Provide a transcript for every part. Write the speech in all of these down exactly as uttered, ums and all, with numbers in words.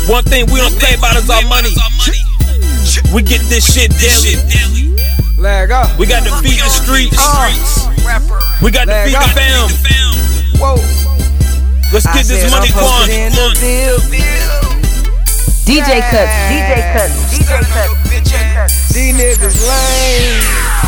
One thing we don't play about is our money. We get this shit daily. Leg up. We got to feed the streets. We got to feed the fam. Whoa. Let's get this money going. D J Cuts, D J Cuts, D J Cuts. These niggas lame.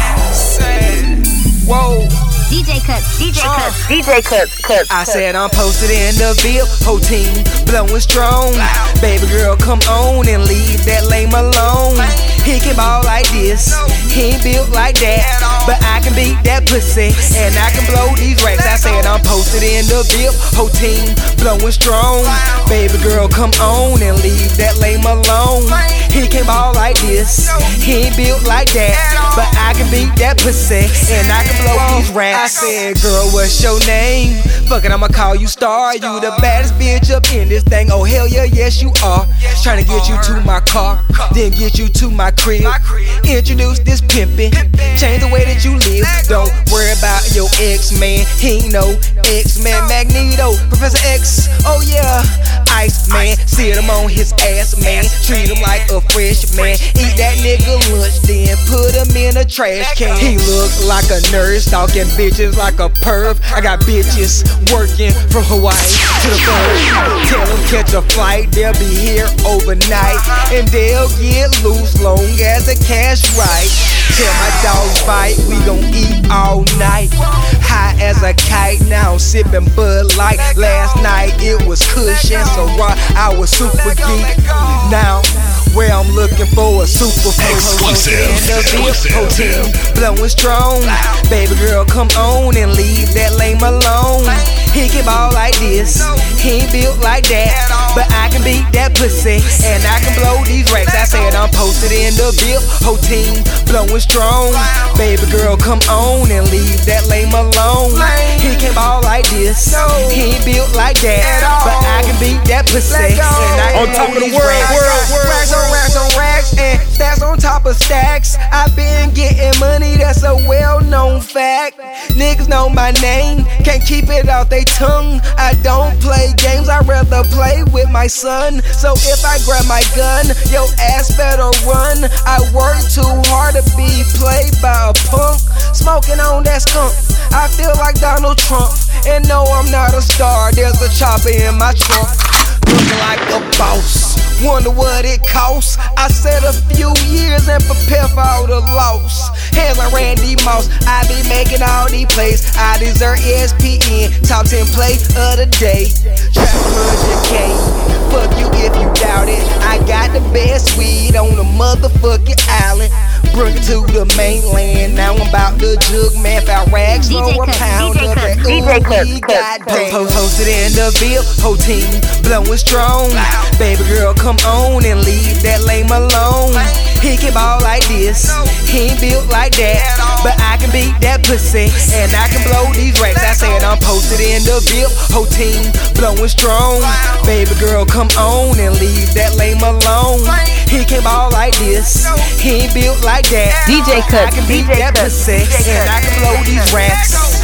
Whoa. D J Cuts, D J Cuts, D J Cuts, Cuts. I said I'm posted in the Ville, whole team blowing strong. Baby girl, come on and leave that lame alone. He can ball like this, he ain't built like that, but I can beat that pussy and I can blow these racks. I said I'm posted in the Ville, whole team blowing strong. Baby girl, come on and leave that lame alone. He can ball like this, he ain't built like that, but I can beat that pussy and I can blow these racks. I said, girl, what's your name? Fuck it, I'ma call you Star. You the baddest bitch up in this thing. Oh hell yeah, yes you are. Tryna get you to my car, then get you to my crib. Introduce this pimpin', change the way that you live. Don't worry about your ex-man, he ain't no X-Man. Magneto, Professor X, oh yeah, Ice Man. Sit him on his ass, man. Treat him like a fresh man. Eat that nigga lunch, then put him in a trash can. He look like a nurse, stalking bitches like a perv. I got bitches working from Hawaii to the bird. Tell them catch a flight, they'll be here overnight, and they'll get loose long as the cash right. Tell my dogs bite, we gon' eat all night. High as a kite, now I'm sipping Bud Light. Last night it was Kush and Ciroc, I was super geek. Now where I'm looking for a super exclusive, exclusive, blowing strong. Baby girl, come on and leave that lame alone. He can ball like this, he ain't built like that, but I can beat that pussy and I can blow these racks. I said I'm posted in the Ville, whole team blowing strong. Baby girl, come on and leave that lame alone. He can ball like this, he ain't built like that, but I can beat that pussy and I can blow these racks. Racks on racks on racks and stacks on top of stacks. I've been getting money, that's a well-known fact. Niggas know my name, can't keep it out they tongue. I don't play games, I'd rather play with my son. So if I grab my gun, your ass better run. I work too hard to be played by a punk. Smoking on that skunk, I feel like Donald Trump. And no, I'm not a star, there's a chopper in my trunk. Looking like a boss, wonder what it costs. I said a few years and prepare for all the loss. Hands like Randy Moss, I be making all these plays. I deserve E S P N, top ten play of the day. Trap one hundred K, fuck you if you doubt it. I got the best weed on the motherfucking island. Bring it to the mainland, now I'm about to jug, man. Fat rags for a pound of that ooh, we got damn. Posted in the Ville, whole team blowing strong. Baby girl, come on and leave that lame alone. He can ball like this, he ain't built like that, but I can beat that pussy and I can blow these racks. I said I'm posted in the Ville, whole team blowing strong. Baby girl, come on and leave that lame alone. He can ball like this, he ain't built like that. D J Cuts, I can beat D J that Cuts, pussy and I can blow these racks.